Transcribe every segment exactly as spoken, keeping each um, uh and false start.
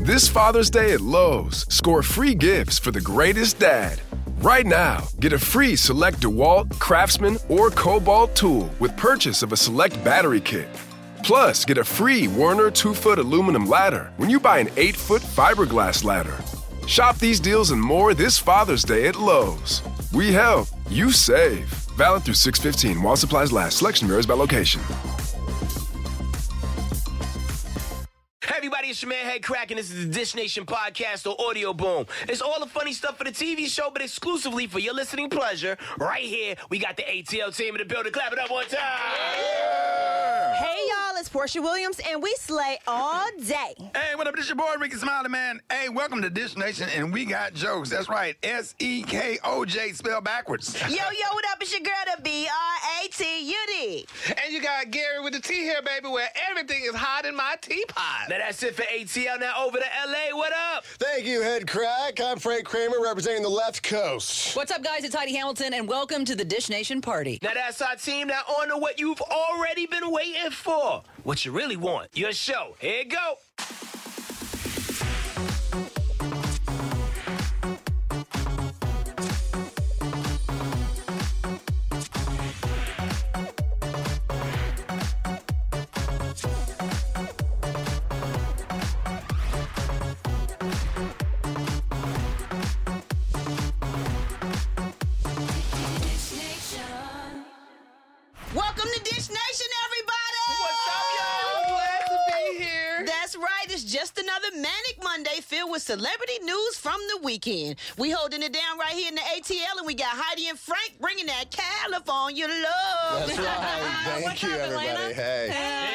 This Father's Day at Lowe's, score free gifts for the greatest dad. Right now, get a free select DeWalt, Craftsman, or Cobalt tool with purchase of a select battery kit. Plus, get a free Werner two-foot aluminum ladder when you buy an eight-foot fiberglass ladder. Shop these deals and more this Father's Day at Lowe's. We help, you save. Valid through six fifteen while supplies last. Selection varies by location. Hey everybody, it's your man Head Crack, and this is the Dish Nation podcast or Audio Boom. It's all the funny stuff for the T V show, but exclusively for your listening pleasure. Right here, we got the A T L team in the building. Clap it up one time. Yeah. Hey y'all, it's Portia Williams, and we slay all day. Hey, what up? This your boy Ricky Smiley, man. Hey, welcome to Dish Nation, and we got jokes. That's right, S E K O J spelled backwards. Yo, yo, what up? It's your girl, the B R A T U D. And you got Gary with the tea here, baby, where everything is hot in my teapot. Now that's it for A T L. Now over to L A. What up? Thank you, Head Crack. I'm Frank Kramer, representing the left coast. What's up, guys? It's Heidi Hamilton, and welcome to the Dish Nation party. Now that's our team. Now on to what you've already been waiting for. What you really want. Your show. Here you go. Welcome to Dish Nation, everybody! What's up, y'all? Glad to be here. That's right. It's just another Manic Monday filled with celebrity news from the weekend. We holding it down right here in the A T L, and we got Heidi and Frank bringing that California love. That's right. Thank you, everybody. Hey.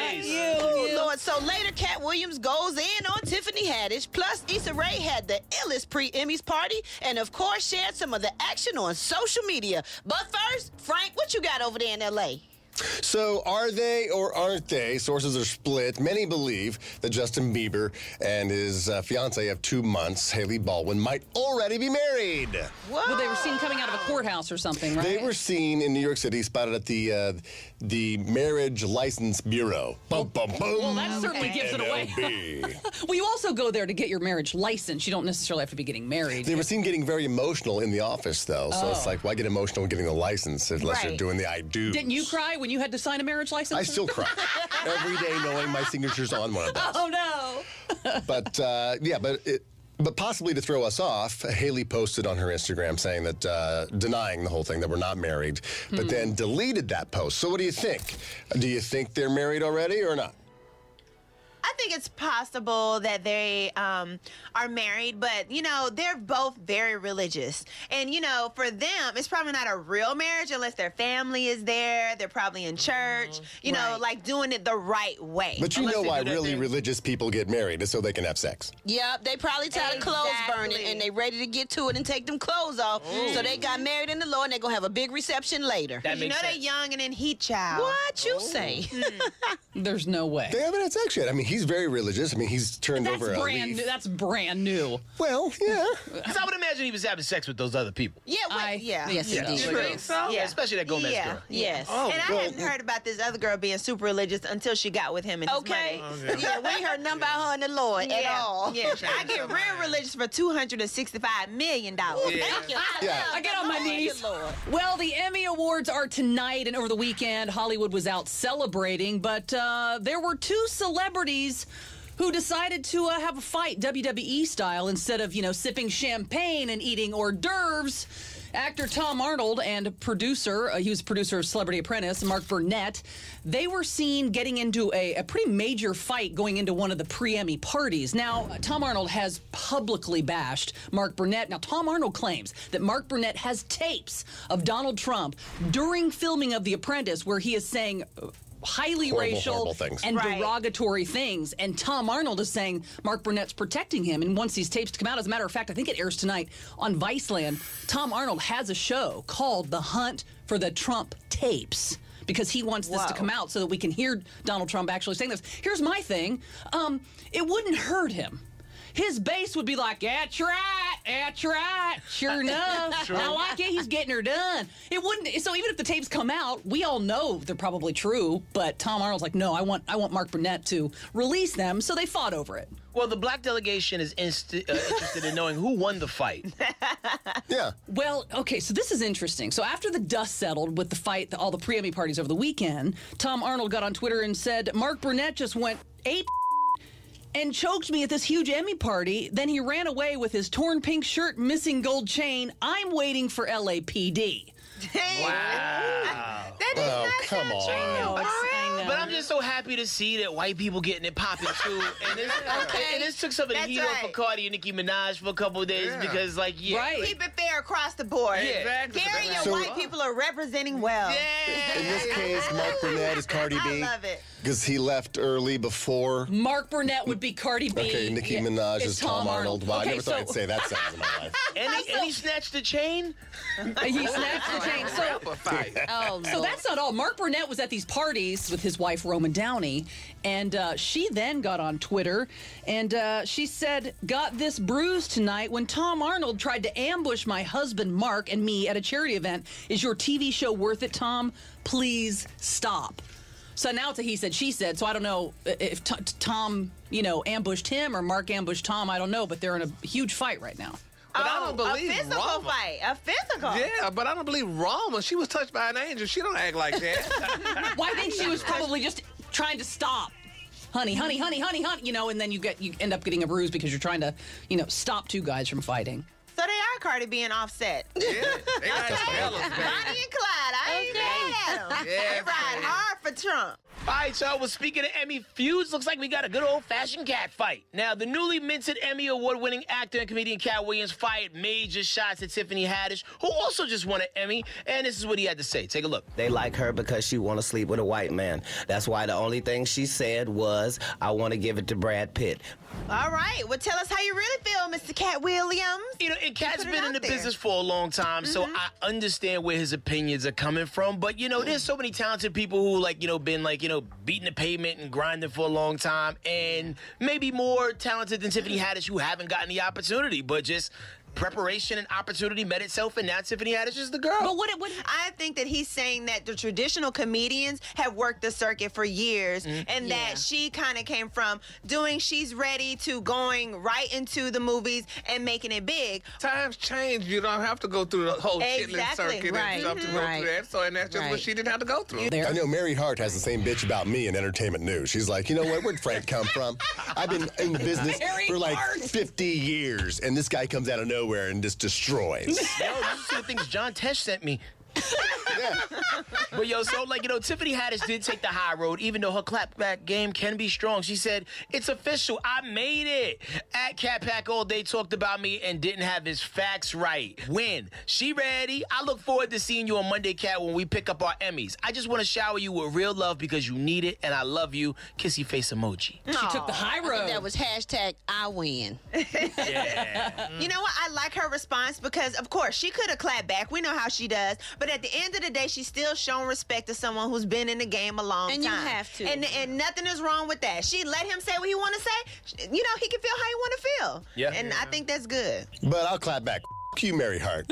Hey, Lord. So later, Cat Williams goes in on Tiffany Haddish. Plus, Issa Rae had the illest pre-Emmys party, and of course, shared some of the action on social media. But first, Frank, what you got over there in L A? So, are they or aren't they? Sources are split. Many believe that Justin Bieber and his uh, fiancée of two months, Haley Baldwin, might already be married. Whoa. Well, they were seen coming out of a courthouse or something, right? They were seen in New York City, spotted at the uh, the Marriage License Bureau. Bum, bum, bum. Well, that certainly gives it away. M L B. Well, you also go there to get your marriage license. You don't necessarily have to be getting married. They were seen getting very emotional in the office, though. So Oh. it's like, why get emotional getting the license unless Right. you're doing the I do? Didn't you cry when you had to sign a marriage license? I still cry every day knowing my signature's on one of those. Oh, no. But, uh, yeah, but it, but possibly to throw us off, Haley posted on her Instagram saying that, uh, denying the whole thing, that we're not married, but then deleted that post. So what do you think? Do you think they're married already or not? I think it's possible that they um, are married, but, you know, they're both very religious. And, you know, for them, it's probably not a real marriage unless their family is there. They're probably in church, you know, Right. like doing it the right way. But you Unless know they why do that really thing. religious people get married is so they can have sex. Yep, they probably tired of clothes burning, Exactly. and they ready to get to it and take them clothes off. So they got married in the Lord, and they're going to have a big reception later. That you know makes they're sense. young and in heat, child. What you say? There's no way. They haven't had sex yet. I mean, he's very religious. I mean, he's turned That's over a brand leaf. new. That's brand new. Well, yeah. Because I would imagine he was having sex with those other people. Yeah, wait, I, yeah. Yes, Yeah. indeed. Like, think so? Yeah, especially that Gomez yeah, girl. yes. Oh, and I well, hadn't heard about this other girl being super religious until she got with him and his Okay. money. Yeah, we ain't heard nothing about her and the Lord at Yeah, all. yeah. I get real religious for two hundred sixty-five million dollars. Thank you. Yeah. I get on my Thank you, knees. Lord. Well, the Emmy Awards are tonight, and over the weekend, Hollywood was out celebrating, but uh, there were two celebrities who decided to uh, have a fight W W E style instead of, you know, sipping champagne and eating hors d'oeuvres. Actor Tom Arnold and producer, uh, he was producer of Celebrity Apprentice, Mark Burnett, they were seen getting into a, a pretty major fight going into one of the pre-Emmy parties. Now, uh, Tom Arnold has publicly bashed Mark Burnett. Now, Tom Arnold claims that Mark Burnett has tapes of Donald Trump during filming of The Apprentice where he is saying uh, highly Horrible, racial horrible things. and Right. derogatory things. And Tom Arnold is saying Mark Burnett's protecting him. And once these tapes come out, as a matter of fact, I think it airs tonight on Viceland, Tom Arnold has a show called The Hunt for the Trump Tapes, because he wants this to Whoa. come out so that we can hear Donald Trump actually saying this. Here's my thing. Um, it wouldn't hurt him. His base would be like, yeah, that's right. That's right. Sure enough. I like it. He's getting her done. It wouldn't. So even if the tapes come out, we all know they're probably true. But Tom Arnold's like, no, I want, I want Mark Burnett to release them. So they fought over it. Well, the black delegation is inst- uh, interested in knowing who won the fight. Yeah. Well, okay, so this is interesting. So after the dust settled with the fight, the, all the pre-Emmy parties over the weekend, Tom Arnold got on Twitter and said, Mark Burnett just went ape and choked me at this huge Emmy party. Then he ran away with his torn pink shirt, missing gold chain. I'm waiting for L A P D. Wow. That does Oh, not come sound on. true. I know, it's- I know. But I'm just so happy to see that white people getting it popping too. And this, Okay. and this took some of the That's heat off right. of Cardi and Nicki Minaj for a couple of days Yeah. because, like, yeah. Right. Keep it fair across the board. Yeah. Exactly. Gary, your So- white people are representing well. Yeah. In this case, Mark Burnett is Cardi I B. love it. Because he left early before. Mark Burnett would be Cardi B. Okay, Nicki Yeah, Minaj it's is Tom Arnold. Wow, Okay, I never thought so- I'd say that sentence in my life. And he, and he snatched the chain? He snatched the chain. So, Rapper fight. Oh, so that's not all. Mark Burnett was at these parties with his wife, Roman Downey, and uh, she then got on Twitter, and uh, she said, got this bruise tonight when Tom Arnold tried to ambush my husband, Mark, and me at a charity event. Is your T V show worth it, Tom? Please stop. So now it's a he said, she said. So I don't know if t- Tom, you know, ambushed him or Mark ambushed Tom. I don't know, but they're in a huge fight right now. But I Oh, don't believe a physical Rama. fight. A physical. Yeah, but I don't believe Rama. She was touched by an angel. She don't act like that. Well, I think she was probably just trying to stop. Honey, honey, honey, honey, honey, you know, and then you get you end up getting a bruise because you're trying to, you know, stop two guys from fighting. So they are Cardi B and Offset. Yeah, they got fellas, Bonnie baby. and Clyde. I ain't mad at them. Yeah, They ride hard for Trump. All right, y'all. Well, speaking of Emmy feuds, looks like we got a good old-fashioned cat fight. Now, the newly minted Emmy Award-winning actor and comedian Cat Williams fired major shots at Tiffany Haddish, who also just won an Emmy, and this is what he had to say. Take a look. They like her because she want to sleep with a white man. That's why the only thing she said was, I want to give it to Brad Pitt. All right. Well, tell us how you really feel, Mister Cat Williams. You know, and Cat's put it been in out the there. business for a long time, so I understand where his opinions are coming from. But, you know, there's so many talented people who, like, you know, been, like, you know, beating the pavement and grinding for a long time, and maybe more talented than Tiffany Haddish who haven't gotten the opportunity, but just preparation and opportunity met itself, and now Tiffany Haddish is the girl. But what, what I think that he's saying that the traditional comedians have worked the circuit for years, and Yeah. that she kind of came from doing She's Ready to going right into the movies and making it big. Times change. You don't have to go through the whole chitlin Exactly, circuit right, and stuff to go right. through that. So, and that's just Right. what she didn't have to go through. I know Mary Hart has the same bitch about me in entertainment news. She's like, you know what? Where'd Frank come from? I've been in the business Mary for like Hart. fifty years, and this guy comes out of nowhere and just destroys. Yo, you see the things John Tesh sent me. But yo, so like, you know, Tiffany Haddish did take the high road, even though her clapback game can be strong. She said, it's official, I made it. At Cat Pack all day talked about me and didn't have his facts right. When? She ready? I look forward to seeing you on Monday, Cat, when we pick up our Emmys. I just want to shower you with real love because you need it, and I love you. Kissy face emoji. she took the high I think road. that was hashtag I win. You know what? I like her response because, of course, she could have clapped back. We know how she does. But at the end of the day, she's still showing respect to someone who's been in the game a long And you time. have to. And, and nothing is wrong with that. She let him say what he want to say. You know, he can feel how he want to feel. Yeah. And I think that's good. But I'll clap back. F- you, Mary Hart.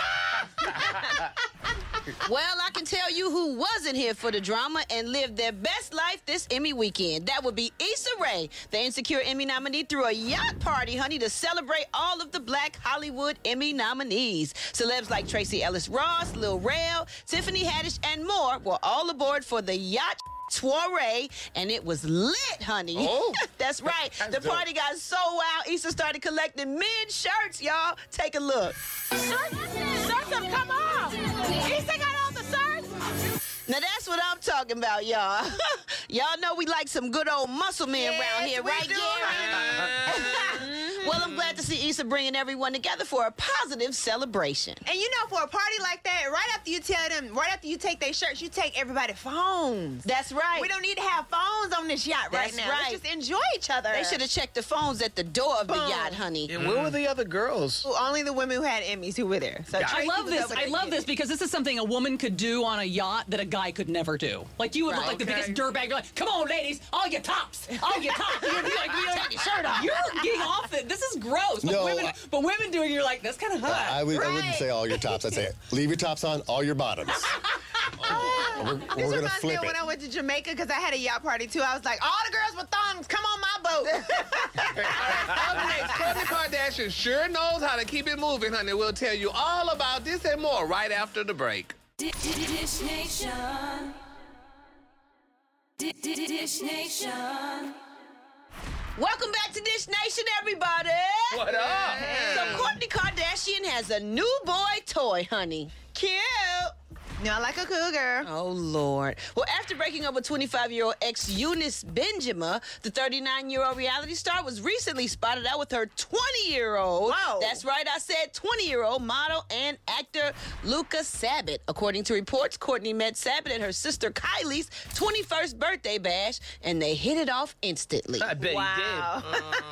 Well, I can tell you who wasn't here for the drama and lived their best life this Emmy weekend. That would be Issa Rae, the Insecure Emmy nominee, threw a yacht party, honey, to celebrate all of the Black Hollywood Emmy nominees. Celebs like Tracy Ellis Ross, Lil Rel, Tiffany Haddish, and more were all aboard for the yacht soiree, and it was lit, honey. Oh. That's right. The party got so wild, Issa started collecting men's shirts, y'all. Take a look. Shirts have come off. Issa got all the shirts. Now that's what I'm talking about, y'all. Y'all know we like some good old muscle men Yes, around here, we right, do, Gary? Well, I'm glad to see Issa bringing everyone together for a positive celebration. And you know, for a party like that, right after you tell them, right after you take their shirts, you take everybody's phones. That's right. We don't need to have phones on this yacht right That's now. right. Let's just enjoy each other. They should have checked the phones at the door of the Boom. yacht, honey. And where were the other girls? Only the women who had Emmys who were there. So I Tracy love was this. over I there love getting this it. because this is something a woman could do on a yacht that a guy could never do. Like you would look Right. like the Okay. biggest dirtbag. You're like, come on, ladies, all your tops, all your tops. You'd be like, you'd be like, shirt off. You're getting off it. This is gross. But, No, women, I- but women doing it, you're like, that's kind of hot. I, would, I wouldn't Right. say all your tops. I'd say leave your tops on, all your bottoms. we're we're This going to reminds me flip of it. when I went to Jamaica because I had a yacht party too. I was like, all the girls with thongs, come on my boat. Up next, Kourtney Kardashian sure knows how to keep it moving, honey. We'll tell you all about this and more right after the break. Dish Nation. Dish Nation. Welcome back to Dish Nation, everybody. What up? So Kourtney Kardashian has a new boy toy, honey. Cute. Not like a cougar. Oh, Lord. Well, after breaking up with twenty-five-year-old ex Eunice Benjamin, the thirty-nine-year-old reality star was recently spotted out with her twenty-year-old. Whoa. That's right, I said twenty-year-old model and actor Luca Sabat. According to reports, Kourtney met Sabat at her sister Kylie's twenty-first birthday bash, and they hit it off instantly. I bet Wow.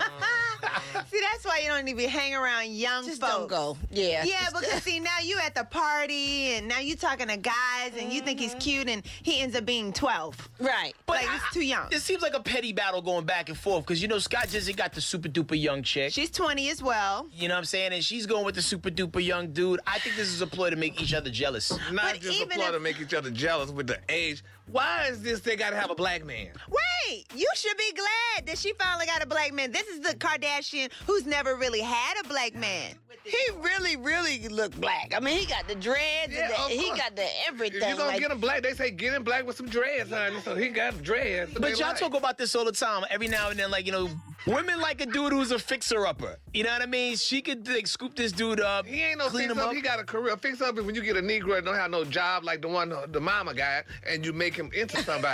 See, that's why you don't need to be hanging around young Just folks. don't go. Yeah. Yeah, Just- because see, now you at the party, and now you talking to guys, and you think he's cute, and he ends up being twelve. Right. Like, he's too young. It seems like a petty battle going back and forth because, you know, Scott Disick got the super duper young chick. She's twenty as well. You know what I'm saying? And she's going with the super duper young dude. I think this is a ploy to make each other jealous. Not But just a even plot if- to make each other jealous with the age. Why is this they gotta have a black man? Wait, you should be glad that she finally got a black man. This is the Kardashian who's never really had a black man. He really, really look black. I mean, he got the dreads Yeah, and the, of he course. got the everything. If you're gonna like- get him black, they say get him black with some dreads, honey. So he got dreads. But y'all talk about this all the time. Every now and then, like, you know, women like a dude who's a fixer-upper. You know what I mean? She could, like, scoop this dude up, He ain't no clean fix him up. up. He got a career. Fix up is when you get a Negro that don't have no job like the one, the mama guy, and you make him into somebody.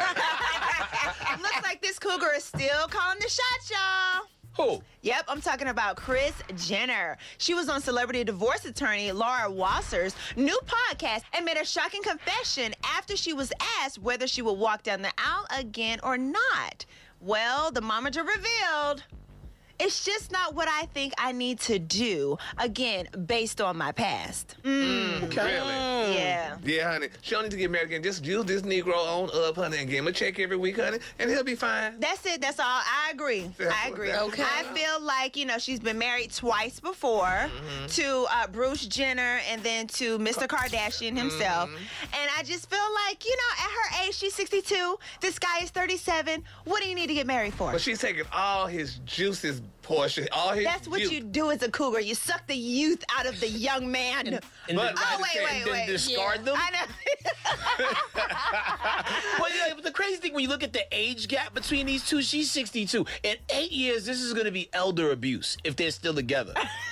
Looks like this cougar is still calling the shots, y'all. Who? Yep, I'm talking about Kris Jenner. She was on celebrity divorce attorney Laura Wasser's new podcast and made a shocking confession after she was asked whether she would walk down the aisle again or not. Well, the momager revealed, it's just not what I think I need to do, again, based on my past. Mm. Really? Yeah. Yeah, honey. She don't need to get married again. Just use this Negro on up, honey, and give him a check every week, honey, and he'll be fine. That's it. That's all. I agree. That's I what- agree. that's Okay. I feel like, you know, she's been married twice before to uh, Bruce Jenner and then to Mister Kardashian himself. And I just feel like, you know, at her age, she's sixty-two. This guy is thirty-seven. What do you need to get married for? But she's taking all his juices, portion, all his That's what youth. you do as a cougar. You suck the youth out of the young man. And But- then, oh, wait, wait, then wait. discard them? I know. But, yeah, but the crazy thing, when you look at the age gap between these two, she's sixty-two. In eight years, this is going to be elder abuse if they're still together.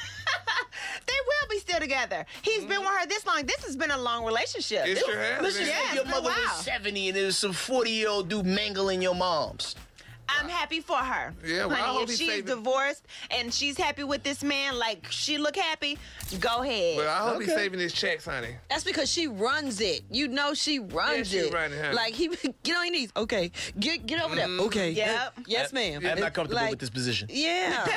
They will be still together. He's been with her this long. This has been a long relationship. It sure has. Let's just Yeah, say it's your been mother a while. was seventy and there's some forty-year-old dude mangling your moms. I'm happy for her. Yeah, well, I honey, hope if he's she's saving- divorced and she's happy with this man, like she look happy, go ahead. Well, I hope he's Okay. saving his checks, honey. That's because she runs it. You know she runs Yeah, she it. run it, huh? Like he get on your knees. Okay. Get get over there. Okay. Yep. Yes, ma'am. I'm not comfortable Like, with this position. Yeah.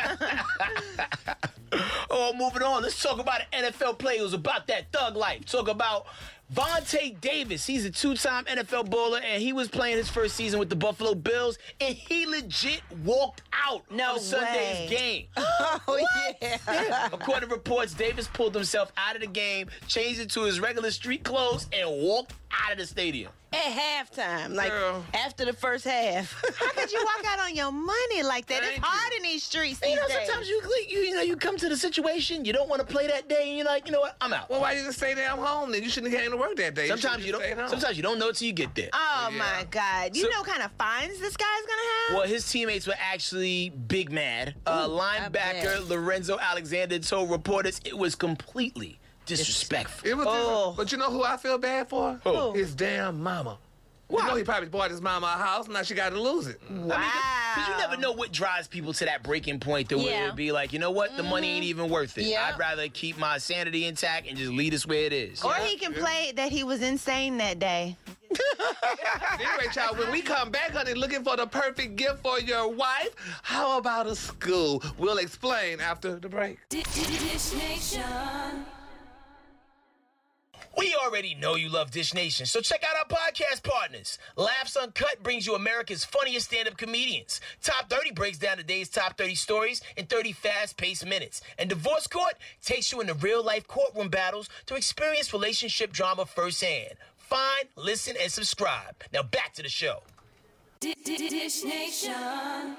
Oh, moving on. Let's talk about an N F L player who's about that thug life. Talk about Vontae Davis. He's a two-time N F L bowler, and he was playing his first season with the Buffalo Bills, and he legit walked out No of Sunday's way. game. oh yeah. According to reports, Davis pulled himself out of the game, changed into his regular street clothes, and walked out of the stadium. At halftime, like Girl. after the first half. How could you walk out on your money like that? Thank It's hard in these streets these You know, days. sometimes you, you you know you come to the situation, you don't want to play that day, and you're like, you know what, I'm out. Well, why you just stay there? I'm home. Then you shouldn't have came to work that day. Sometimes you should've just stayed don't. home. Sometimes you don't know it till you get there. Oh Yeah. my God! You So- know what kind of fines this guy's gonna have? Well, his teammates were actually big mad. Uh, Ooh, I bet. linebacker Lorenzo Alexander told reporters it was completely disrespectful. It was, Oh. But you know who I feel bad for? Who? His damn mama. You know he probably bought his mama a house. Now she got to lose it. Wow! Because you never know what drives people to that breaking point to where Yeah. it'd be like, you know what, the money ain't even worth it. Yeah. I'd rather keep my sanity intact and just leave us where it is. Or he can play that he was insane that day. Anyway, child, when we come back, honey, looking for the perfect gift for your wife, how about a school? We'll explain after the break. Dish Nation. We already know you love Dish Nation, so check out our podcast partners. Laughs Uncut brings you America's funniest stand-up comedians. Top thirty breaks down the day's top thirty stories in thirty fast-paced minutes. And Divorce Court takes you into real-life courtroom battles to experience relationship drama firsthand. Find, listen, and subscribe. Now back to the show. Dish Nation.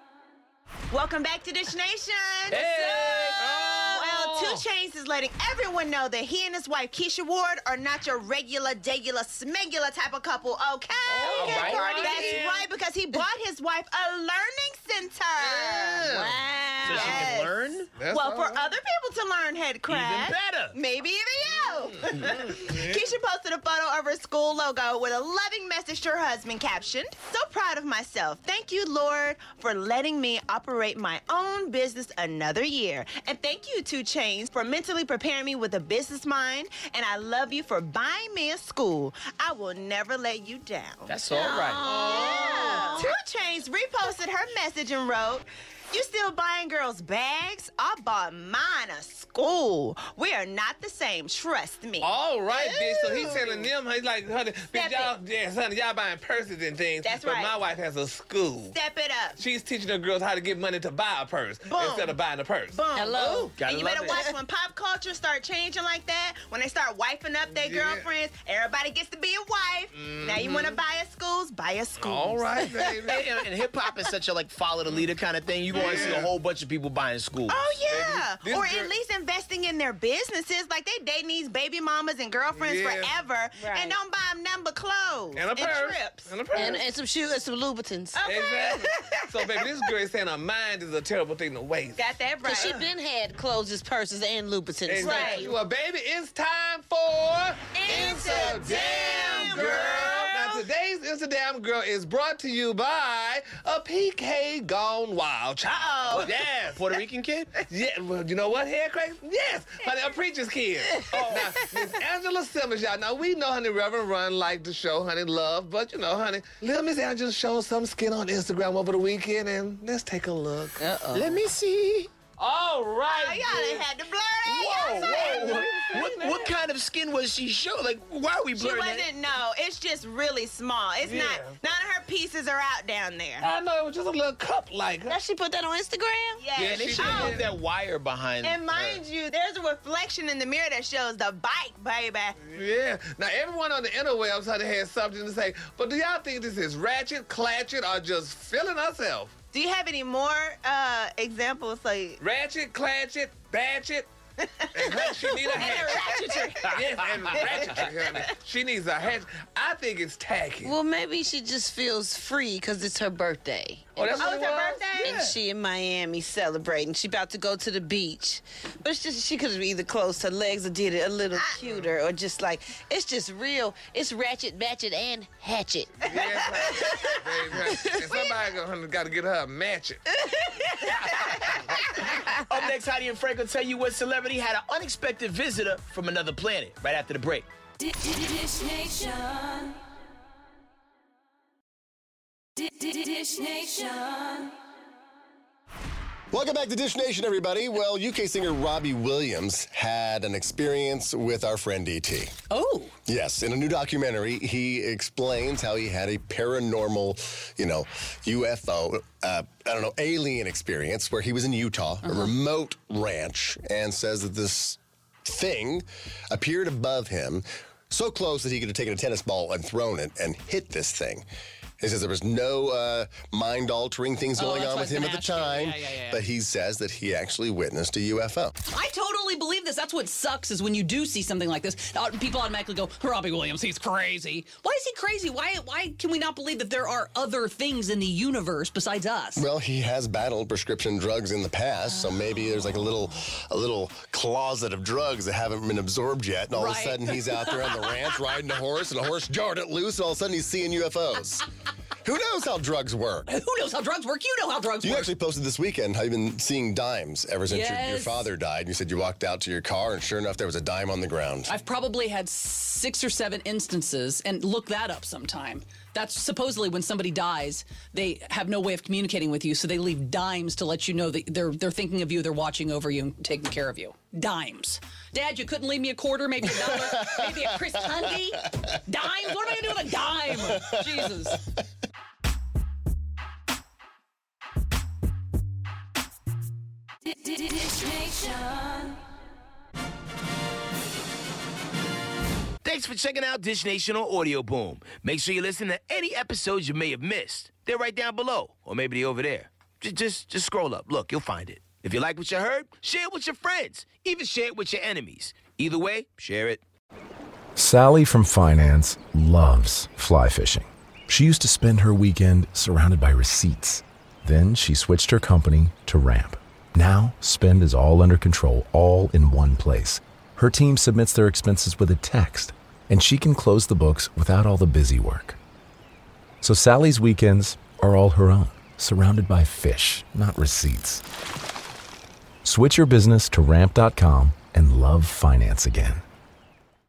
Welcome back to Dish Nation. Hey! Well, Two Chainz is letting everyone know that he and his wife Keisha Ward are not your regular, degular, smegula type of couple, okay? All right. That's right, because he bought his wife a learning center. Yeah. Wow. So she can learn? That's well, for other people to learn, head crack. Even better. Maybe even you. Keisha posted a photo of her school logo with a loving message to her husband captioned, "So proud of myself. Thank you, Lord, for letting me operate my own business another year. And thank you, Two Chainz, for mentally preparing me with a business mind. And I love you for buying me a school. I will never let you down." That's all right. Yeah. Two Chainz reposted her message and wrote, "You still buying girls bags? I bought mine a school. We are not the same, trust me." All right, bitch. So he's telling them, he's like, honey, bitch, y'all, yeah, honey, y'all buying purses and things. That's but right. my wife has a school. Step it up. She's teaching her girls how to get money to buy a purse Boom. instead of buying a purse. Boom. Hello. Ooh. Gotta And you love better it. watch when pop culture start changing like that, when they start wiping up their Yeah. girlfriends, everybody gets to be a wife. Now you want to buy a schools? Buy a school. All right, baby. And, and hip hop is such a like follow the leader kind of thing. You going to see a whole bunch of people buying schools. Oh, yeah. This Or girl- at least investing in their businesses. Like, they dating these baby mamas and girlfriends Yeah. forever Right. and don't buy them nothing but clothes And a purse. trips. And a purse. And, and some shoes and some Louboutins. Exactly. So, baby, this girl is saying her mind is a terrible thing to waste. Got that right. Because she been had clothes, purses, and Louboutins. Exactly. Right. Well, baby, it's time for It's a Damn Girl. Now, today's It's a Damn Girl is brought to you by a P K Gone Wild. Uh-oh. Yes. Puerto Rican kid? Yeah, well, you know what, hair crack? Yes, honey, a preacher's kid. Oh. Now, Miss Angela Simmons, y'all. Now, we know, honey, Reverend Run liked the show, honey, love, but, you know, honey, little Miss Angela showed some skin on Instagram over the weekend, and let's take a look. Uh-oh. Let me see. All right. Oh, y'all done had to blur that. Whoa, Y'all said- whoa. What, what kind of skin was she showing? Like, why are we She blurring that? wasn't, no, it's just really small. It's Yeah. not, none of her pieces are out down there. I know, it was just a little cup like. Now she put that on Instagram? Yeah, Yeah, they she should did. have that wire behind And mind her. you, there's a reflection in the mirror that shows the bike, baby. Yeah. Now, everyone on the interwebs honey, has something to say, but do y'all think this is ratchet, clatchet, or just feeling herself? Do you have any more uh, examples? Like, Ratchet, clatchet, batchet, and honey, she need a hatchet. Yes, and ratchetry, honey. She needs a hatchet. I think it's tacky. Well, maybe she just feels free because it's her birthday. Oh, that's oh, what it's it her was? birthday? And she in Miami celebrating. She about to go to the beach. But it's just, she could have either closed her legs or did it a little cuter or just like, it's just real. It's ratchet, matchet, and hatchet. Yes, honey. Baby, honey. And somebody gonna, got to get her a match it. Up next, Heidi and Frank will tell you what celebrity had an unexpected visitor from another planet right after the break. Dish Nation. Dish Nation. Welcome back to Dish Nation, everybody. Well, U K singer Robbie Williams had an experience with our friend E T Oh. Yes, in a new documentary, he explains how he had a paranormal, you know, U F O, uh, I don't know, alien experience where he was in Utah, a remote ranch, and says that this thing appeared above him so close that he could have taken a tennis ball and thrown it and hit this thing. He says there was no uh, mind-altering things Oh, going that's on why with it's him an at the astro. time, Yeah, yeah, yeah. but he says that he actually witnessed a U F O. I totally believe this. That's what sucks is when you do see something like this, uh, people automatically go, Robbie Williams, he's crazy. Why is he crazy? Why why can we not believe that there are other things in the universe besides us? Well, he has battled prescription drugs in the past, so maybe there's like a little a little closet of drugs that haven't been absorbed yet, and all of Right. a sudden he's out there on the ranch riding a horse, and a horse jarred it loose, and all of a sudden he's seeing U F Os. Who knows how drugs work? Who knows how drugs work? You know how drugs You work. actually posted this weekend how you've been seeing dimes ever since your, your Yes. father died. You said you walked out to your car, and sure enough, there was a dime on the ground. I've probably had six or seven instances, and look that up sometime. That's supposedly when somebody dies, they have no way of communicating with you, so they leave dimes to let you know that they're they're thinking of you, they're watching over you, and taking care of you. Dimes. Dad, you couldn't leave me a quarter, maybe a dollar, maybe a Chris Hundy? Dimes? What am I going to do with a dime? Jesus. Dish Nation. Thanks for checking out Dish Nation on Audio Boom. Make sure you listen to any episodes you may have missed. They're right down below, or maybe they're over there. Just, just, just scroll up. Look, you'll find it. If you like what you heard, share it with your friends. Even share it with your enemies. Either way, share it. Sally from finance loves fly fishing. She used to spend her weekend surrounded by receipts. Then she switched her company to Ramp. Now, spend is all under control, all in one place. Her team submits their expenses with a text, and she can close the books without all the busy work. So Sally's weekends are all her own, surrounded by fish, not receipts. Switch your business to ramp dot com and love finance again.